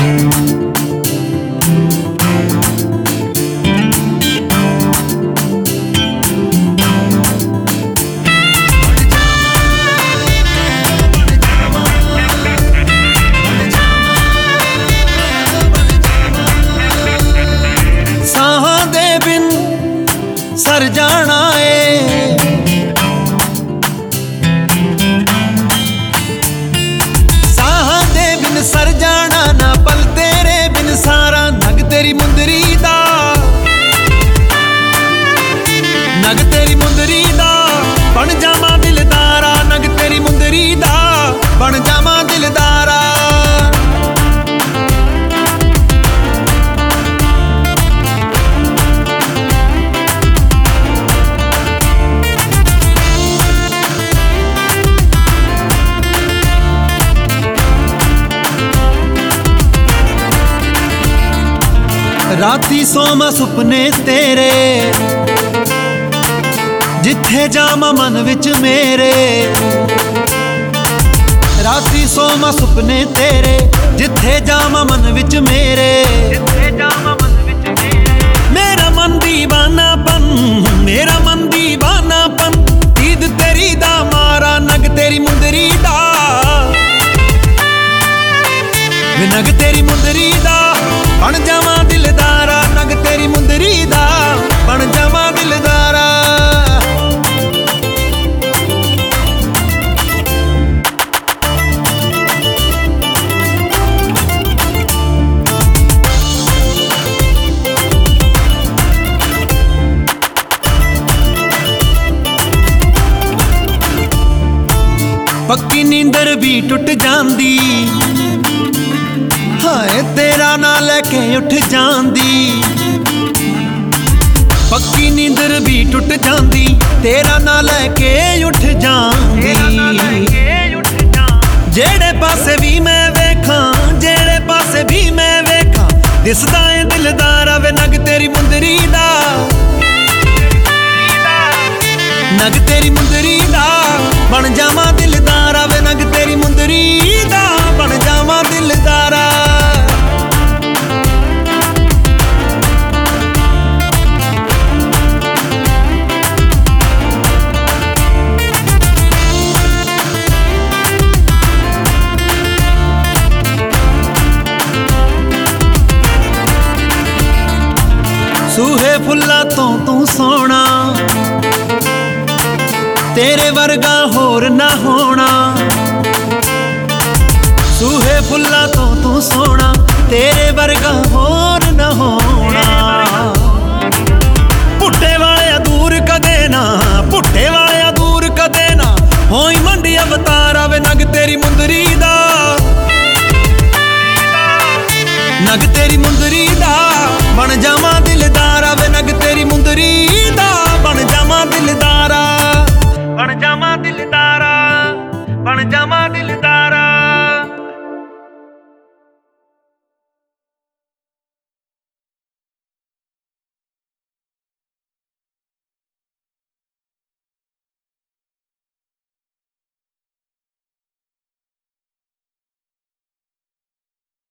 sir जाना है साह दे बिन sir जाना ना पल तेरे बिन सारा नग तेरी मुंदरी दा नग तेरी मुंदरी दा बन जावा दिलदारा नग तेरी मुंदरी दा बन जावा दिलदारा राती सोमा सुपने तेरे जिथे जामा मन विच मेरे राती सोमा सुपने तेरे जिथे जामा मन विच मेरे मेरा मन दीवानापन मेरा मन दीवानापन ईद तेरी दा मारा नग तेरी मुंदरी दा नग तेरी मुंदरी दा बन जावा दिलदारा नग तेरी मुंदरी दा बन जावा दिलदारा पक्की नींदर भी टुट जांदी हाय तेरा ना लेके उठ जांदी पक्की नींदर भी टुट जांदी तेरा ना लेके उठ जांदी जेड़े पासे भी मैं वेखां जेड़े पासे भी मैं वेखां दिसदा है दिलदारा वे नग तेरी मुंदरी दा नग तेरी मुंदरी दा बन जावा दिलदारा वे नग तेरी मुंदरी दा बन जावा दिलदारा सूहे फुल्ला तो तू सोना तेरे वर्गा होर ना होना सूहे फुल्ला तो तू सोना तेरे वर्गा होर ना होना